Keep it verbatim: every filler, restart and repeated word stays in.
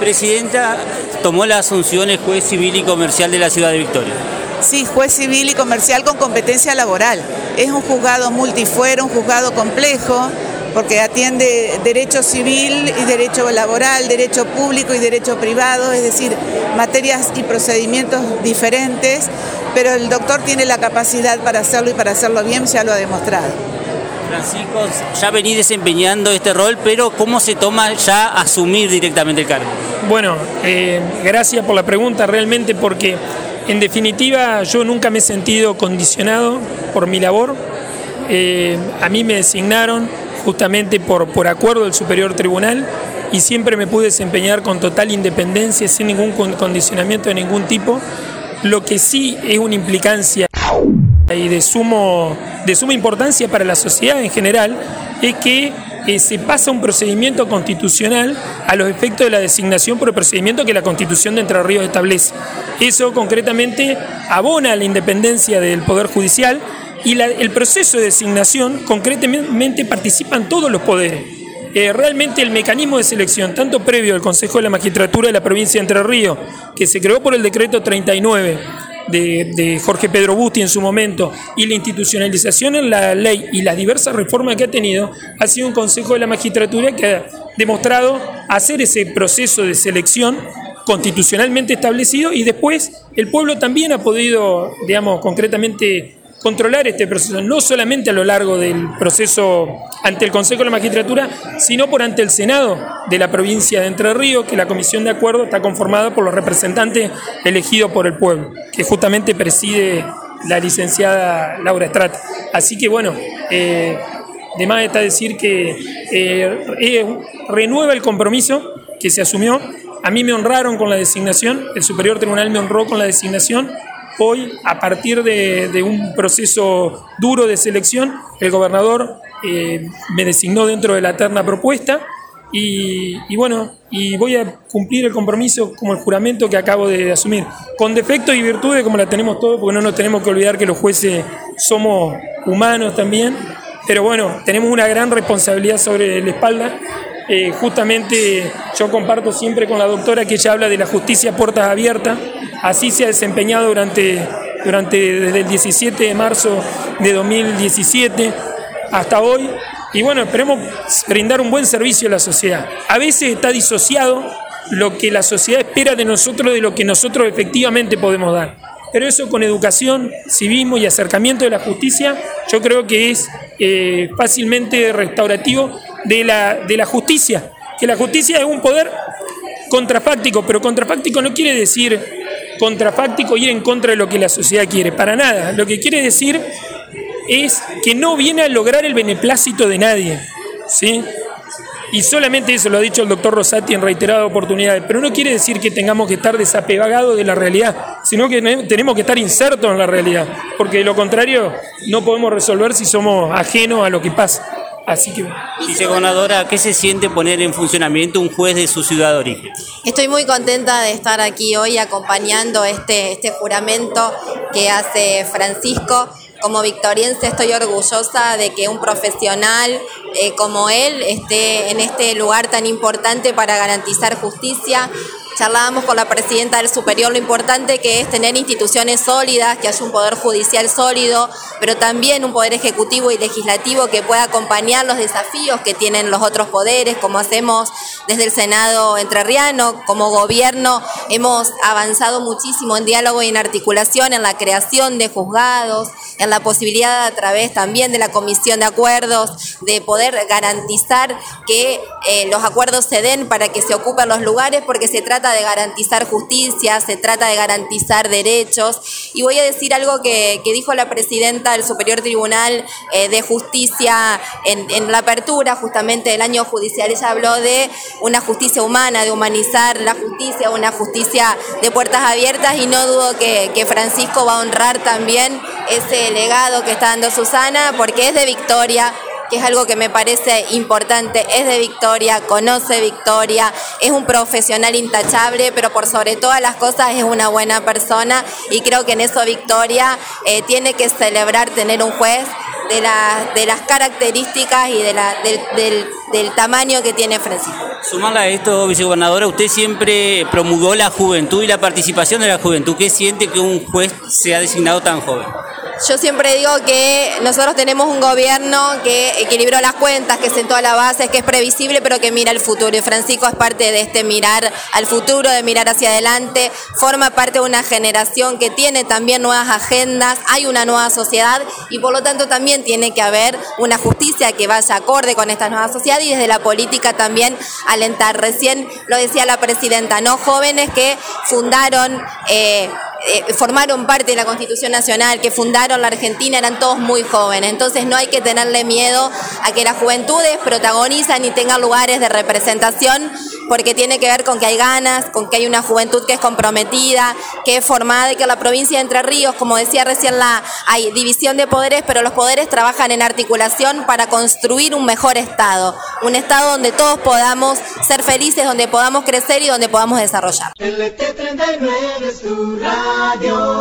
Presidenta, tomó la asunción el juez civil y comercial de la ciudad de Victoria. Sí, juez civil y comercial con competencia laboral. Es un juzgado multifuero, un juzgado complejo, porque atiende derecho civil y derecho laboral, derecho público y derecho privado, es decir, materias y procedimientos diferentes, pero el doctor tiene la capacidad para hacerlo y para hacerlo bien, ya lo ha demostrado. Francisco, ya vení desempeñando este rol, pero ¿cómo se toma ya asumir directamente el cargo? Bueno, eh, gracias por la pregunta, realmente, porque en definitiva yo nunca me he sentido condicionado por mi labor. Eh, a mí me designaron justamente por, por acuerdo del Superior Tribunal y siempre me pude desempeñar con total independencia, sin ningún condicionamiento de ningún tipo. Lo que sí es una implicancia y de, sumo, de suma importancia para la sociedad en general es que eh, se pasa un procedimiento constitucional a los efectos de la designación por el procedimiento que la Constitución de Entre Ríos establece. Eso concretamente abona la independencia del Poder Judicial y la, el proceso de designación concretamente participan todos los poderes. Eh, realmente el mecanismo de selección, tanto previo al Consejo de la Magistratura de la provincia de Entre Ríos, que se creó por el decreto treinta y nueve de, de Jorge Pedro Busti en su momento, y la institucionalización en la ley y las diversas reformas que ha tenido, ha sido un Consejo de la Magistratura que ha demostrado hacer ese proceso de selección constitucionalmente establecido, y después el pueblo también ha podido, digamos, concretamente controlar este proceso, no solamente a lo largo del proceso ante el Consejo de la Magistratura, sino por ante el Senado de la provincia de Entre Ríos, que la comisión de acuerdo está conformada por los representantes elegidos por el pueblo, que justamente preside la licenciada Laura Estrata. Así que bueno, eh, de más está decir que eh, eh, renueva el compromiso que se asumió. A mí me honraron con la designación, el Superior Tribunal me honró con la designación. Hoy, a partir de, de un proceso duro de selección, el gobernador eh, me designó dentro de la terna propuesta y, y bueno, y voy a cumplir el compromiso como el juramento que acabo de asumir, con defectos y virtudes como la tenemos todos, porque no nos tenemos que olvidar que los jueces somos humanos también, pero bueno, tenemos una gran responsabilidad sobre la espalda. Eh, justamente yo comparto siempre con la doctora que ella habla de la justicia puertas abiertas. Así se ha desempeñado durante, durante desde el diecisiete de marzo de dos mil diecisiete hasta hoy. Y bueno, esperemos brindar un buen servicio a la sociedad. A veces está disociado lo que la sociedad espera de nosotros de lo que nosotros efectivamente podemos dar. Pero eso con educación, civismo y acercamiento de la justicia, yo creo que es eh, fácilmente restaurativo de la, de la justicia. Que la justicia es un poder contrafáctico, pero contrafáctico no quiere decir contrafáctico ir en contra de lo que la sociedad quiere, para nada. Lo que quiere decir es que no viene a lograr el beneplácito de nadie, ¿sí? Y solamente eso lo ha dicho el doctor Rosati en reiteradas oportunidades, pero no quiere decir que tengamos que estar desapegados de la realidad, sino que tenemos que estar insertos en la realidad, porque de lo contrario no podemos resolver si somos ajenos a lo que pasa. Así que... Vicegobernadora, ¿qué se siente poner en funcionamiento un juez de su ciudad de origen? Estoy muy contenta de estar aquí hoy acompañando este, este juramento que hace Francisco. Como victoriense estoy orgullosa de que un profesional eh, como él esté en este lugar tan importante para garantizar justicia. Charlábamos con la presidenta del Superior lo importante que es tener instituciones sólidas, que haya un poder judicial sólido, pero también un poder ejecutivo y legislativo que pueda acompañar los desafíos que tienen los otros poderes, como hacemos desde el Senado entrerriano. Como gobierno hemos avanzado muchísimo en diálogo y en articulación, en la creación de juzgados, en la posibilidad a través también de la comisión de acuerdos de poder garantizar que eh, los acuerdos se den para que se ocupen los lugares, porque se trata de garantizar justicia, se trata de garantizar derechos. Y voy a decir algo que, que dijo la presidenta del Superior Tribunal eh, de Justicia en, en la apertura justamente del año judicial. Ella habló de una justicia humana, de humanizar la justicia, una justicia de puertas abiertas, y no dudo que, que Francisco va a honrar también ese legado que está dando Susana, porque es de Victoria, que es algo que me parece importante, es de Victoria, conoce Victoria, es un profesional intachable, pero por sobre todas las cosas es una buena persona, y creo que en eso Victoria eh, tiene que celebrar tener un juez de, la, de las características y de la, del, del, del tamaño que tiene Francisco. Sumarla a esto, vicegobernadora, usted siempre promulgó la juventud y la participación de la juventud. ¿Qué siente que un juez sea designado tan joven? Yo siempre digo que nosotros tenemos un gobierno que equilibró las cuentas, que sentó a la base, que es previsible, pero que mira el futuro. Y Francisco es parte de este mirar al futuro, de mirar hacia adelante. Forma parte de una generación que tiene también nuevas agendas. Hay una nueva sociedad y por lo tanto también tiene que haber una justicia que vaya acorde con esta nueva sociedad y desde la política también alentar. Recién lo decía la presidenta, ¿no? Jóvenes que fundaron... Eh, Eh, formaron parte de la Constitución Nacional, que fundaron la Argentina, eran todos muy jóvenes. Entonces no hay que tenerle miedo a que las juventudes protagonizan y tengan lugares de representación, porque tiene que ver con que hay ganas, con que hay una juventud que es comprometida, que es formada, y que en la provincia de Entre Ríos, como decía recién, la, hay división de poderes, pero los poderes trabajan en articulación para construir un mejor Estado, un Estado donde todos podamos ser felices, donde podamos crecer y donde podamos desarrollar. L T treinta y nueve es tu radio.